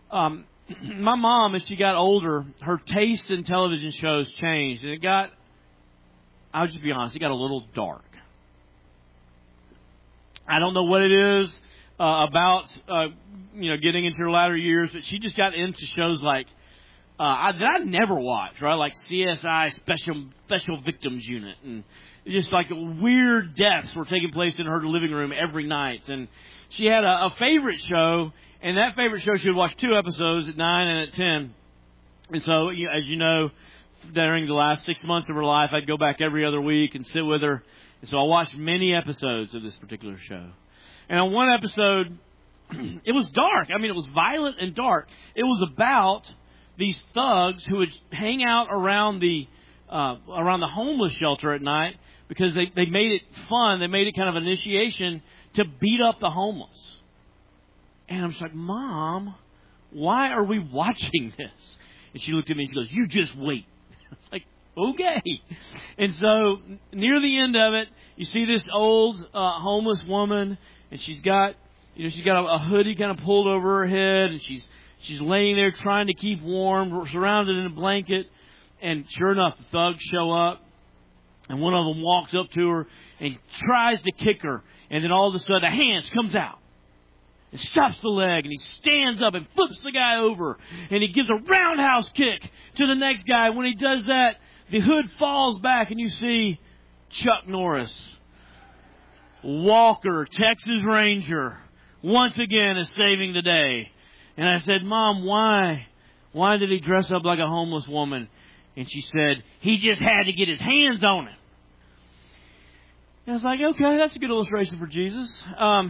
my mom, as she got older, her taste in television shows changed. And I'll just be honest, it got a little dark. I don't know what it is about, getting into her latter years, but she just got into shows like, that I never watched, right? Like CSI Special Victims Unit. And just like weird deaths were taking place in her living room every night. And she had a favorite show, and that favorite show she would watch 2 episodes at 9 and at 10. And so, as you know, during the last 6 months of her life, I'd go back every other week and sit with her. And so I watched many episodes of this particular show. And on one episode, it was dark. I mean, it was violent and dark. It was about these thugs who would hang out around the homeless shelter at night because they made it fun. They made it kind of initiation to beat up the homeless. And I'm just like, Mom, why are we watching this? And she looked at me and she goes, you just wait. It's like, okay. And so near the end of it, you see this old homeless woman, and she's got a hoodie kind of pulled over her head, and she's laying there trying to keep warm, surrounded in a blanket. And sure enough, the thugs show up, and one of them walks up to her and tries to kick her. And then all of a sudden, a hand comes out and stops the leg, and he stands up and flips the guy over, and he gives a roundhouse kick to the next guy. When he does that, the hood falls back, and you see Chuck Norris, Walker, Texas Ranger, once again is saving the day. And I said, Mom, why? Why did he dress up like a homeless woman? And she said, he just had to get his hands on him. And I was like, okay, that's a good illustration for Jesus.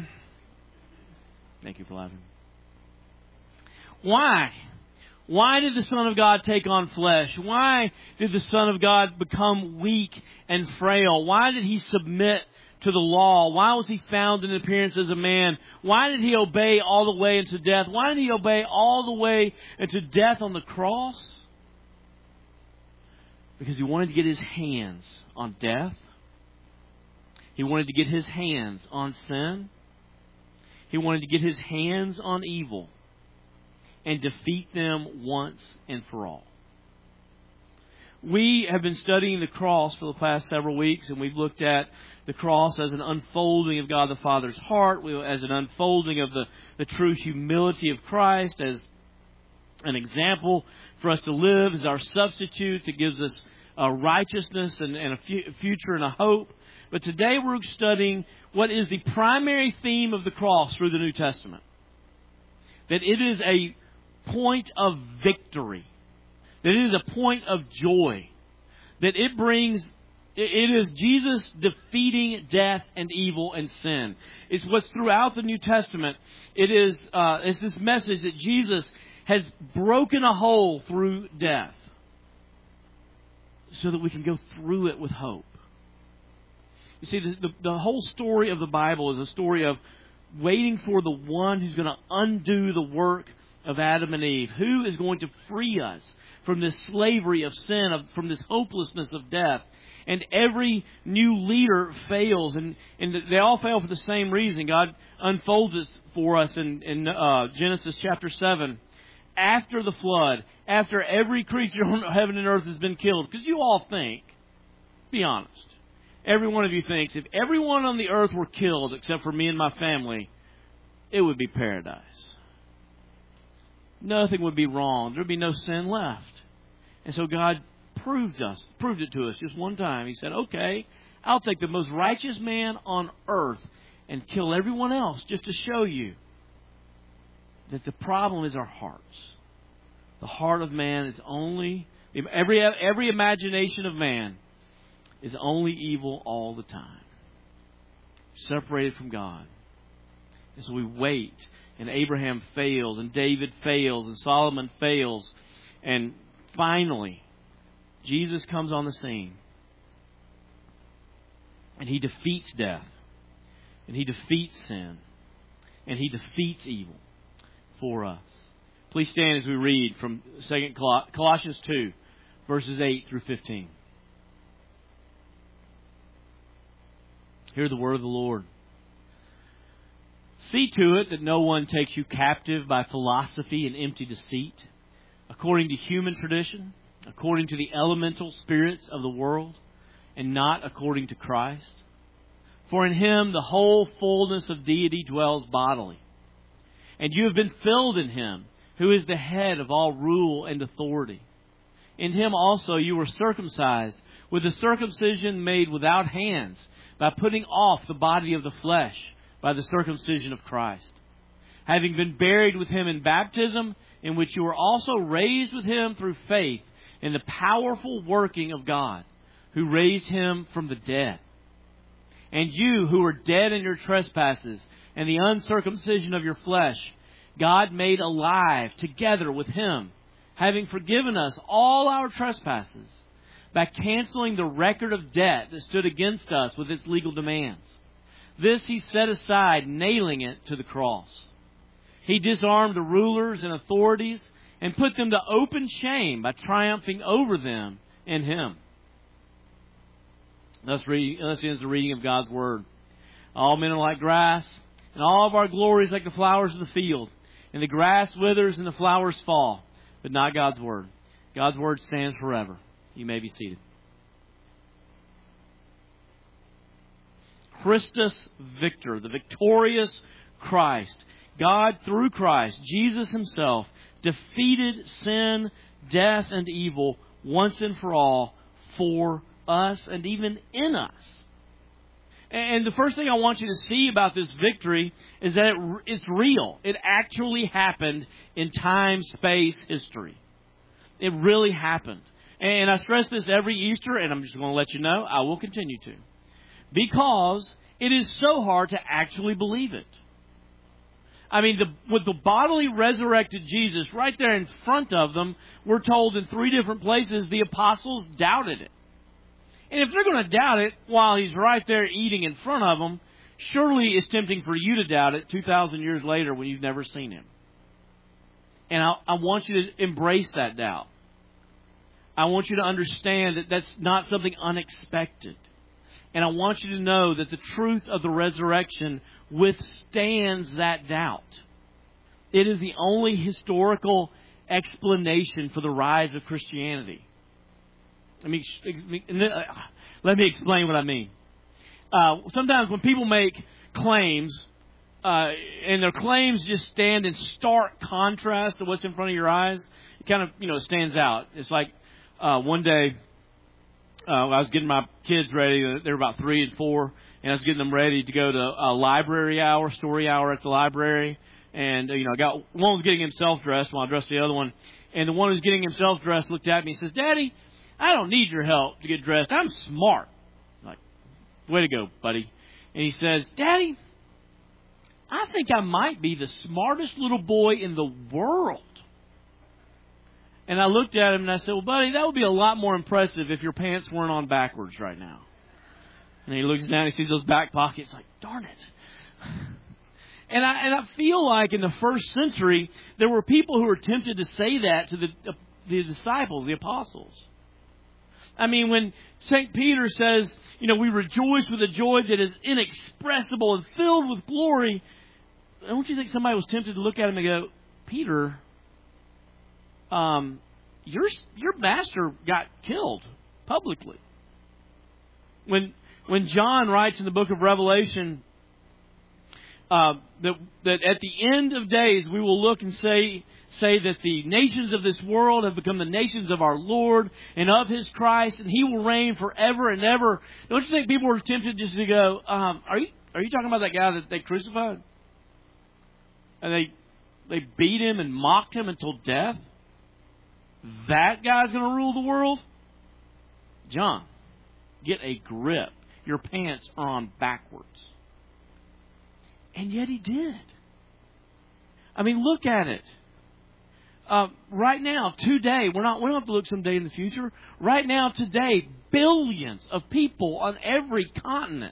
Thank you for laughing. Why? Why did the Son of God take on flesh? Why did the Son of God become weak and frail? Why did he submit to the law? Why was he found in appearance as a man? Why did he obey all the way into death? Why did he obey all the way into death on the cross? Because he wanted to get his hands on death. He wanted to get his hands on sin. He wanted to get his hands on evil and defeat them once and for all. We have been studying the cross for the past several weeks, and we've looked at the cross as an unfolding of God the Father's heart, as an unfolding of the true humility of Christ, as an example for us to live, as our substitute that gives us a righteousness and a future and a hope. But today we're studying what is the primary theme of the cross through the New Testament. That it is a point of victory. That it is a point of joy. That it is Jesus defeating death and evil and sin. It's what's throughout the New Testament. It's this message that Jesus has broken a hole through death so that we can go through it with hope. You see, the whole story of the Bible is a story of waiting for the one who's going to undo the work of Adam and Eve. Who is going to free us from this slavery of sin, from this hopelessness of death. And every new leader fails, and they all fail for the same reason. God unfolds it for us in Genesis chapter 7. After the flood, after every creature on heaven and earth has been killed. Because you all think, be honest, every one of you thinks, if everyone on the earth were killed except for me and my family, it would be paradise. Nothing would be wrong. There would be no sin left. And so God proved it to us just one time. He said, okay, I'll take the most righteous man on earth and kill everyone else just to show you that the problem is our hearts. The heart of man is only, every imagination of man is only evil all the time. Separated from God. And so we wait. And Abraham fails. And David fails. And Solomon fails. And finally, Jesus comes on the scene. And he defeats death. And he defeats sin. And he defeats evil for us. Please stand as we read from Colossians 2, verses 8 through 15. Hear the word of the Lord. See to it that no one takes you captive by philosophy and empty deceit, according to human tradition, according to the elemental spirits of the world, and not according to Christ. For in Him the whole fullness of deity dwells bodily. And you have been filled in Him, who is the head of all rule and authority. In Him also you were circumcised, with a circumcision made without hands, by putting off the body of the flesh, by the circumcision of Christ. Having been buried with Him in baptism, in which you were also raised with Him through faith in the powerful working of God, who raised Him from the dead. And you who were dead in your trespasses and the uncircumcision of your flesh, God made alive together with Him, having forgiven us all our trespasses, by canceling the record of debt that stood against us with its legal demands. This He set aside, nailing it to the cross. He disarmed the rulers and authorities and put them to open shame by triumphing over them in Him. Thus ends the reading of God's Word. All men are like grass, and all of our glory is like the flowers of the field. And the grass withers and the flowers fall, but not God's Word. God's Word stands forever. You may be seated. Christus Victor, the victorious Christ. God, through Christ, Jesus Himself, defeated sin, death, and evil once and for all for us and even in us. And the first thing I want you to see about this victory is that it's real. It actually happened in time, space, history. It really happened. And I stress this every Easter, and I'm just going to let you know, I will continue to. Because it is so hard to actually believe it. I mean, with the bodily resurrected Jesus right there in front of them, we're told in 3 different places the apostles doubted it. And if they're going to doubt it while He's right there eating in front of them, surely it's tempting for you to doubt it 2,000 years later when you've never seen Him. And I want you to embrace that doubt. I want you to understand that that's not something unexpected. And I want you to know that the truth of the resurrection withstands that doubt. It is the only historical explanation for the rise of Christianity. Let me explain what I mean. Sometimes when people make claims, and their claims just stand in stark contrast to what's in front of your eyes, it kind of, stands out. It's like one day, I was getting my kids ready. They were about 3 and 4, and I was getting them ready to go to a library hour, story hour at the library. And I got one was getting himself dressed while I dressed the other one, and the one who's getting himself dressed looked at me and says, "Daddy, I don't need your help to get dressed. I'm smart." I'm like, way to go, buddy. And he says, "Daddy, I think I might be the smartest little boy in the world." And I looked at him and I said, "Well, buddy, that would be a lot more impressive if your pants weren't on backwards right now." And he looks down and he sees those back pockets, like, darn it. And I feel like in the first century, there were people who were tempted to say that to the disciples, the apostles. I mean, when St. Peter says, we rejoice with a joy that is inexpressible and filled with glory, don't you think somebody was tempted to look at him and go, "Peter, your master got killed publicly." When John writes in the book of Revelation that at the end of days we will look and say that the nations of this world have become the nations of our Lord and of His Christ, and He will reign forever and ever. Don't you think people were tempted just to go, "Are you talking about that guy that they crucified? And they beat Him and mocked Him until death? That guy's going to rule the world?" John, get a grip. Your pants are on backwards. And yet He did. I mean, look at it. Right now, today, we don't have to look someday in the future. Right now, today, billions of people on every continent,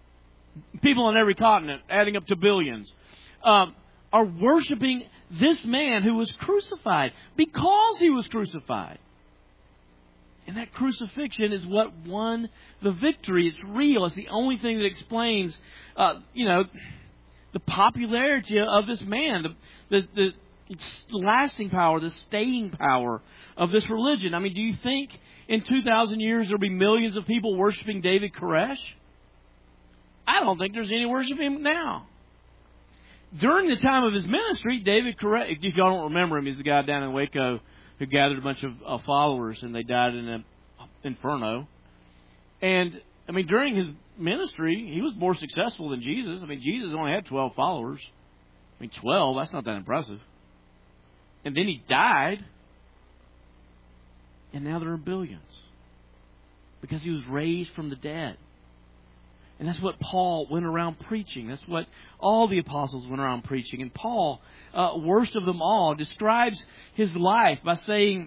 adding up to billions, are worshiping this man who was crucified because He was crucified. And that crucifixion is what won the victory. It's real. It's the only thing that explains, the popularity of this man, the lasting power, the staying power of this religion. I mean, do you think in 2,000 years there'll be millions of people worshiping David Koresh? I don't think there's any worshiping him now. During the time of his ministry, David Koresh, if y'all don't remember him, he's the guy down in Waco who gathered a bunch of followers and they died in an inferno. And, I mean, during his ministry, he was more successful than Jesus. I mean, Jesus only had 12 followers. I mean, 12, that's not that impressive. And then he died. And now there are billions. Because he was raised from the dead. And that's what Paul went around preaching. That's what all the apostles went around preaching. And Paul, worst of them all, describes his life by saying,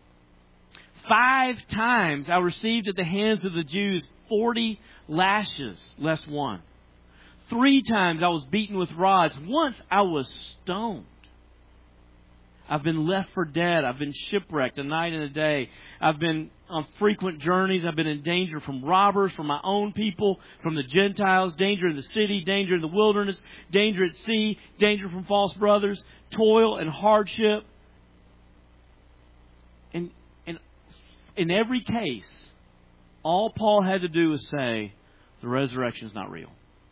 5 times I received at the hands of the Jews 40 lashes, less one. 3 times I was beaten with rods. Once I was stoned. I've been left for dead. I've been shipwrecked a night and a day. I've been on frequent journeys. I've been in danger from robbers, from my own people, from the Gentiles, danger in the city, danger in the wilderness, danger at sea, danger from false brothers, toil and hardship. And in every case, all Paul had to do was say, the resurrection is not real.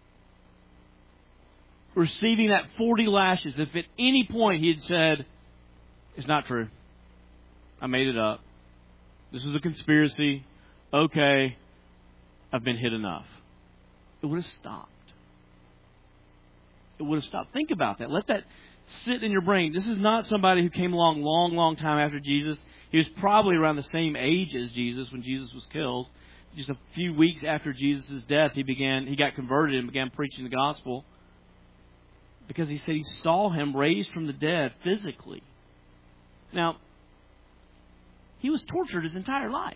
Receiving that 40 lashes, if at any point he had said, it's not true. I made it up. This was a conspiracy. Okay, I've been hit enough. It would have stopped. It would have stopped. Think about that. Let that sit in your brain. This is not somebody who came along long time after Jesus. He was probably around the same age as Jesus when Jesus was killed. Just a few weeks after Jesus' death, he got converted and began preaching the gospel. Because he said he saw him raised from the dead physically. Now, he was tortured his entire life.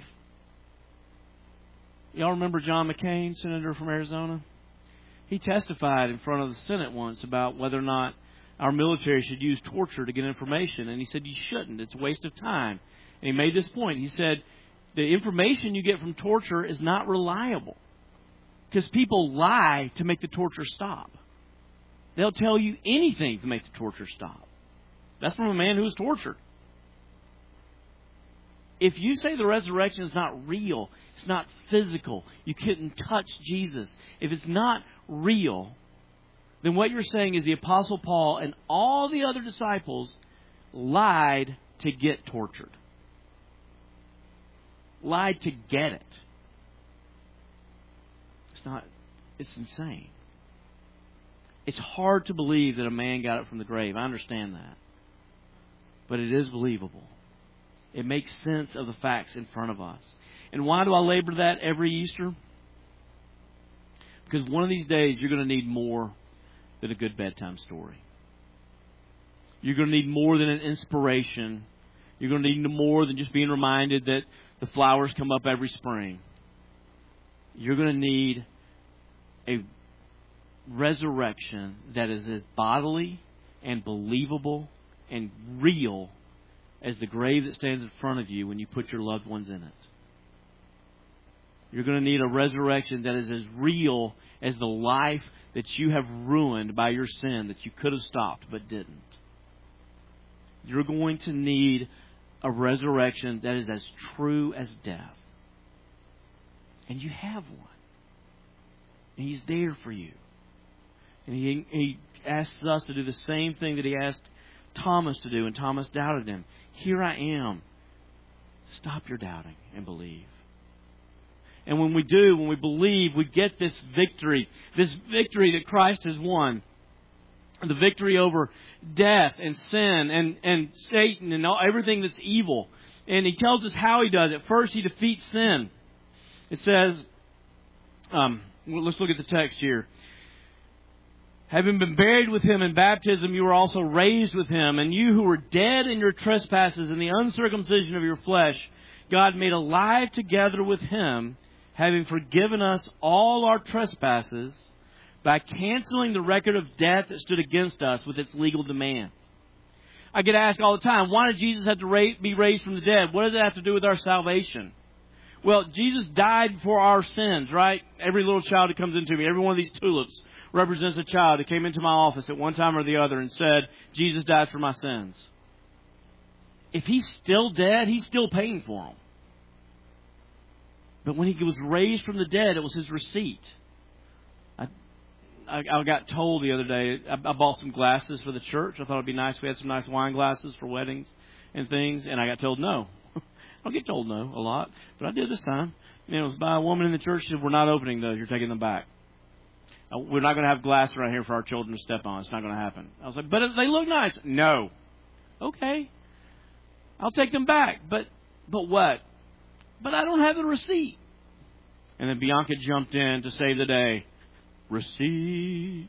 Y'all remember John McCain, senator from Arizona? He testified in front of the Senate once about whether or not our military should use torture to get information. And he said, you shouldn't. It's a waste of time. And he made this point. He said, the information you get from torture is not reliable. Because people lie to make the torture stop. They'll tell you anything to make the torture stop. That's from a man who was tortured. If you say the resurrection is not real, it's not physical, you couldn't touch Jesus. If it's not real, then what you're saying is the Apostle Paul and all the other disciples lied to get tortured. Lied to get it. It's insane. It's hard to believe that a man got it from the grave. I understand that. But it is believable. It makes sense of the facts in front of us. And why do I labor that every Easter? Because one of these days you're going to need more than a good bedtime story. You're going to need more than an inspiration. You're going to need more than just being reminded that the flowers come up every spring. You're going to need a resurrection that is as bodily and believable and real as the grave that stands in front of you when you put your loved ones in it. You're going to need a resurrection that is as real as the life that you have ruined by your sin that you could have stopped but didn't. You're going to need a resurrection that is as true as death. And you have one. And He's there for you. And He asks us to do the same thing that He asked Thomas to do, and Thomas doubted Him. Here I am. Stop your doubting and believe. And when we do, when we believe, we get this victory that Christ has won. The victory over death and sin and Satan and everything that's evil. And He tells us how He does it. First, He defeats sin. It says, let's look at the text here. Having been buried with Him in baptism, you were also raised with Him. And you who were dead in your trespasses and the uncircumcision of your flesh, God made alive together with Him, having forgiven us all our trespasses by canceling the record of debt that stood against us with its legal demands. I get asked all the time, why did Jesus have to be raised from the dead? What does that have to do with our salvation? Well, Jesus died for our sins, right? Every little child that comes into me, every one of these tulips represents a child who came into my office at one time or the other and said, Jesus died for my sins. If he's still dead, he's still paying for them. But when he was raised from the dead, it was his receipt. I got told the other day, I bought some glasses for the church. I thought it'd be nice if we had some nice wine glasses for weddings and things. And I got told no. I don't get told no a lot, but I did this time. And it was by a woman in the church. She said, we're not opening those. You're taking them back. We're not going to have glass around here for our children to step on. It's not going to happen. I was like, but they look nice. No. Okay. I'll take them back. But what? But I don't have the receipt. And then Bianca jumped in to save the day. Receipt.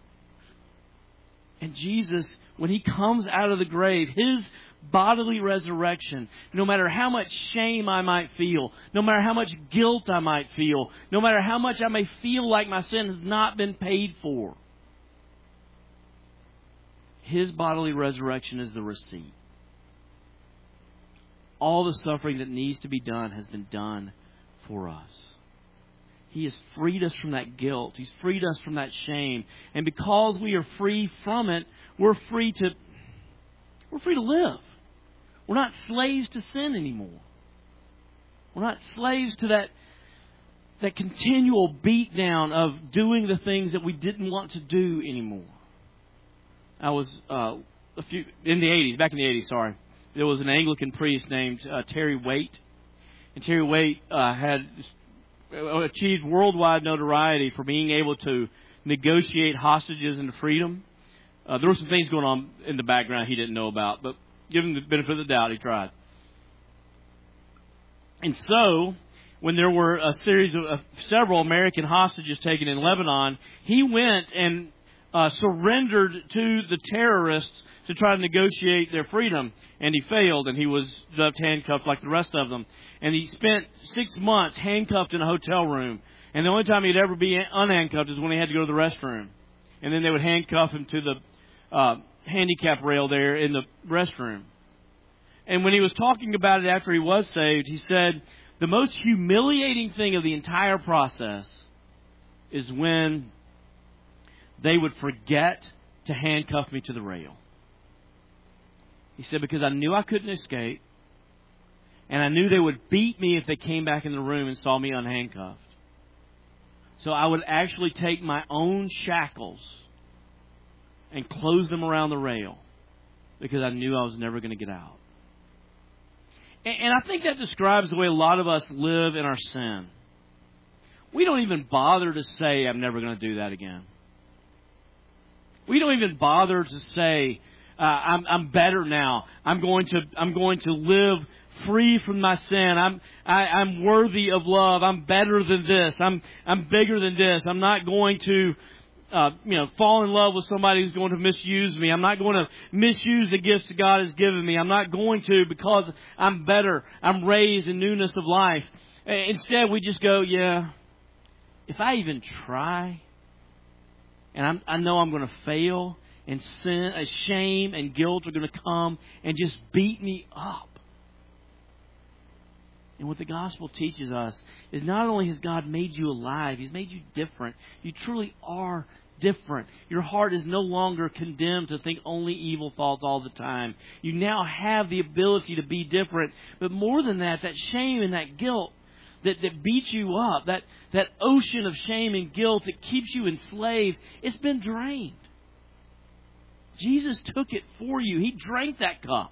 And Jesus, when he comes out of the grave, his bodily resurrection, no matter how much shame I might feel, no matter how much guilt I might feel, no matter how much I may feel like my sin has not been paid for, his bodily resurrection is the receipt. All the suffering that needs to be done has been done for us. He has freed us from that guilt. He's freed us from that shame. And because we are free from it, we're free to live. We're not slaves to sin anymore. We're not slaves to that continual beatdown of doing the things that we didn't want to do anymore. I was back in the 80s, there was an Anglican priest named Terry Waite. And Terry Waite had achieved worldwide notoriety for being able to negotiate hostages into freedom. There were some things going on in the background he didn't know about, but give him the benefit of the doubt, he tried. And so, when there were a series of several American hostages taken in Lebanon, he went and surrendered to the terrorists to try to negotiate their freedom. And he failed, and he was left handcuffed like the rest of them. And he spent 6 months handcuffed in a hotel room. And the only time he'd ever be unhandcuffed is when he had to go to the restroom. And then they would handcuff him to the handicap rail there in the restroom. And when he was talking about it after he was saved, he said, the most humiliating thing of the entire process is when they would forget to handcuff me to the rail. He said, because I knew I couldn't escape, and I knew they would beat me if they came back in the room and saw me unhandcuffed. So I would actually take my own shackles and close them around the rail because I knew I was never going to get out. And I think that describes the way a lot of us live in our sin. We don't even bother to say, I'm never going to do that again. We don't even bother to say, I'm better now. I'm going to live free from my sin. I'm worthy of love. I'm better than this. I'm bigger than this. I'm not going to fall in love with somebody who's going to misuse me. I'm not going to misuse the gifts that God has given me. I'm not going to because I'm better. I'm raised in newness of life. Instead, we just go, if I even try, and I know I'm going to fail, and sin, shame and guilt are going to come and just beat me up. And what the gospel teaches us is not only has God made you alive, He's made you different. You truly are different. Your heart is no longer condemned to think only evil thoughts all the time. You now have the ability to be different. But more than that, that shame and that guilt that beats you up, that ocean of shame and guilt that keeps you enslaved, it's been drained. Jesus took it for you. He drank that cup.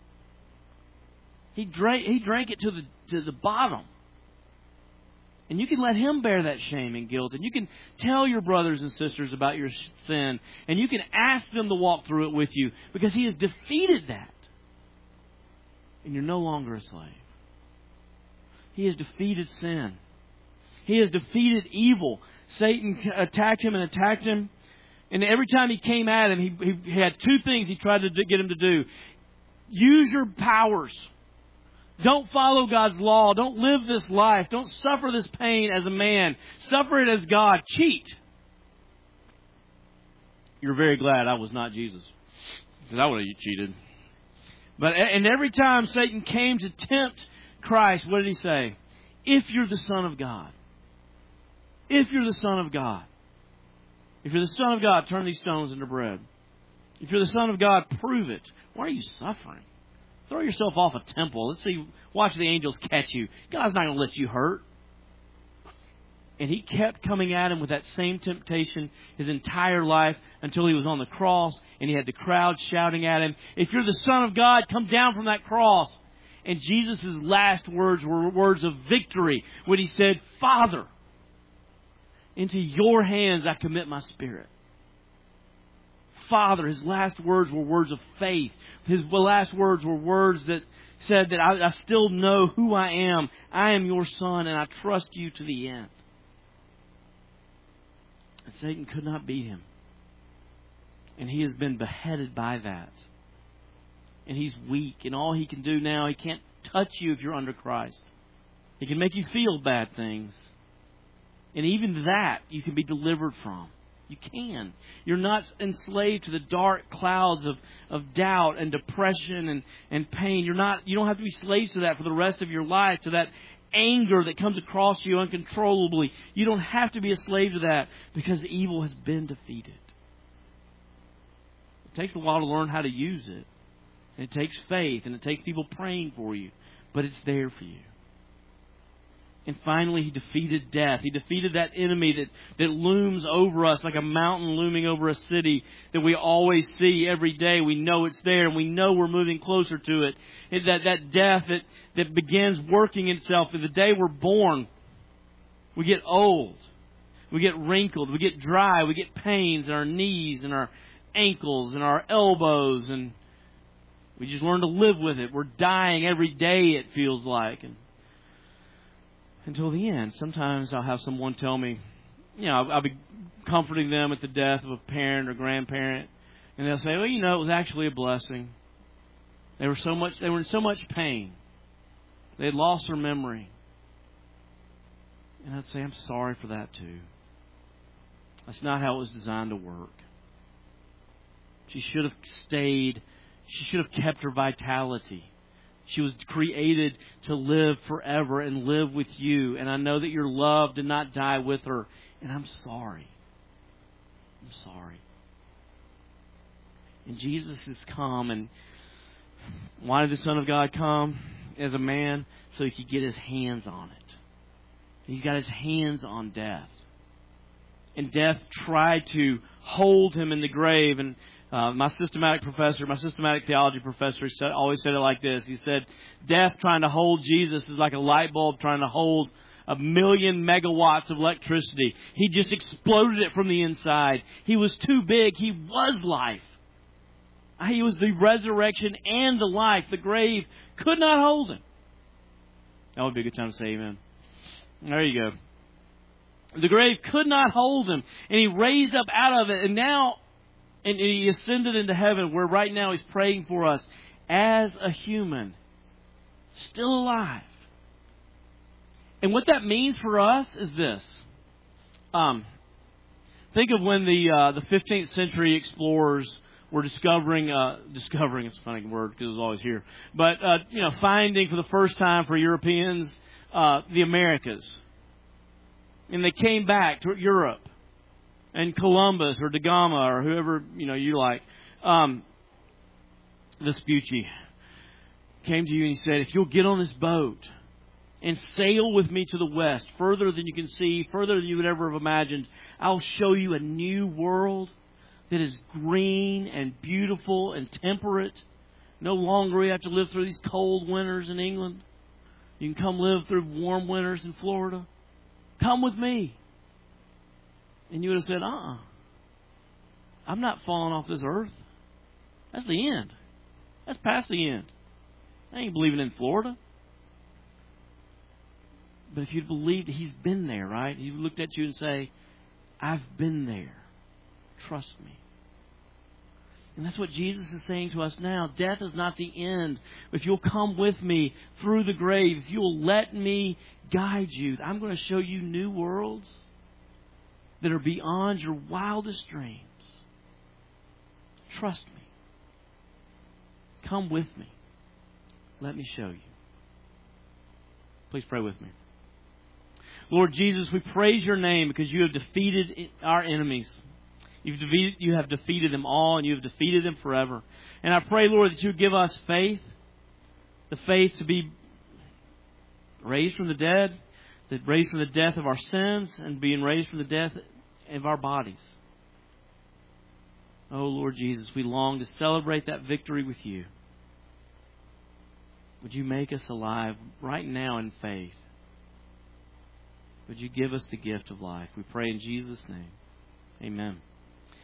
He drank it to the bottom. And you can let Him bear that shame and guilt. And you can tell your brothers and sisters about your sin. And you can ask them to walk through it with you. Because He has defeated that. And you're no longer a slave. He has defeated sin. He has defeated evil. Satan attacked Him and attacked Him. And every time he came at him, he had two things he tried to get him to do. Use your powers. Don't follow God's law. Don't live this life. Don't suffer this pain as a man. Suffer it as God. Cheat. You're very glad I was not Jesus, because I would have cheated. And every time Satan came to tempt Christ, what did he say? If you're the Son of God. If you're the Son of God. If you're the Son of God, turn these stones into bread. If you're the Son of God, prove it. Why are you suffering? Throw yourself off a temple. Let's see. Watch the angels catch you. God's not going to let you hurt. And he kept coming at him with that same temptation his entire life until he was on the cross and he had the crowd shouting at him, if you're the Son of God, come down from that cross. And Jesus' last words were words of victory when he said, Father, into your hands I commit my spirit. Father, his last words were words of faith. His last words were words that said that I still know who I am. I am your Son and I trust you to the end. And Satan could not beat him. And he has been beheaded by that. And he's weak. And all he can do now, he can't touch you if you're under Christ. He can make you feel bad things. And even that you can be delivered from. You can. You're not enslaved to the dark clouds of doubt and depression and pain. You don't have to be slaves to that for the rest of your life, to that anger that comes across you uncontrollably. You don't have to be a slave to that because the evil has been defeated. It takes a while to learn how to use it. And it takes faith and it takes people praying for you. But it's there for you. And finally, he defeated death. He defeated that enemy that looms over us like a mountain looming over a city that we always see every day. We know it's there and we know we're moving closer to it. It's that death that begins working itself. The day we're born, we get old. We get wrinkled. We get dry. We get pains in our knees and our ankles and our elbows. And we just learn to live with it. We're dying every day, it feels like. Until the end. Sometimes I'll have someone tell me, I'll be comforting them at the death of a parent or grandparent, and they'll say, well, it was actually a blessing. They were in so much pain. They had lost their memory. And I'd say, I'm sorry for that too. That's not how it was designed to work. She should have stayed. She should have kept her vitality. She was created to live forever and live with you. And I know that your love did not die with her. And I'm sorry. I'm sorry. And Jesus has come. And why did the Son of God come as a man? So he could get his hands on it. He's got his hands on death. And death tried to hold him in the grave. And my systematic theology professor always said it like this. He said, death trying to hold Jesus is like a light bulb trying to hold 1,000,000 megawatts of electricity. He just exploded it from the inside. He was too big. He was life. He was the resurrection and the life. The grave could not hold him. That would be a good time to say amen. There you go. The grave could not hold him. And he raised up out of it. And now, and he ascended into heaven, where right now he's praying for us as a human, still alive. And what that means for us is this. Think of when the 15th century explorers were discovering, it's a funny word because it was always here, but, finding for the first time for Europeans, the Americas. And they came back to Europe. And Columbus or Da Gama or whoever, you like, Vespucci came to you and he said, if you'll get on this boat and sail with me to the west, further than you can see, further than you would ever have imagined, I'll show you a new world that is green and beautiful and temperate. No longer you have to live through these cold winters in England. You can come live through warm winters in Florida. Come with me. And you would have said, I'm not falling off this earth. That's the end. That's past the end. I ain't believing in Florida. But if you'd believed he's been there, right? He looked at you and say, I've been there. Trust me. And that's what Jesus is saying to us now. Death is not the end. If you'll come with me through the grave, if you'll let me guide you, I'm going to show you new worlds that are beyond your wildest dreams. Trust me. Come with me. Let me show you. Please pray with me. Lord Jesus, we praise your name because you have defeated our enemies. You have defeated them all, and you have defeated them forever. And I pray, Lord, that you would give us faith, the faith to be raised from the dead, that raised from the death of our sins, and being raised from the death of our bodies. Oh, Lord Jesus, we long to celebrate that victory with you. Would you make us alive right now in faith? Would you give us the gift of life? We pray in Jesus' name. Amen.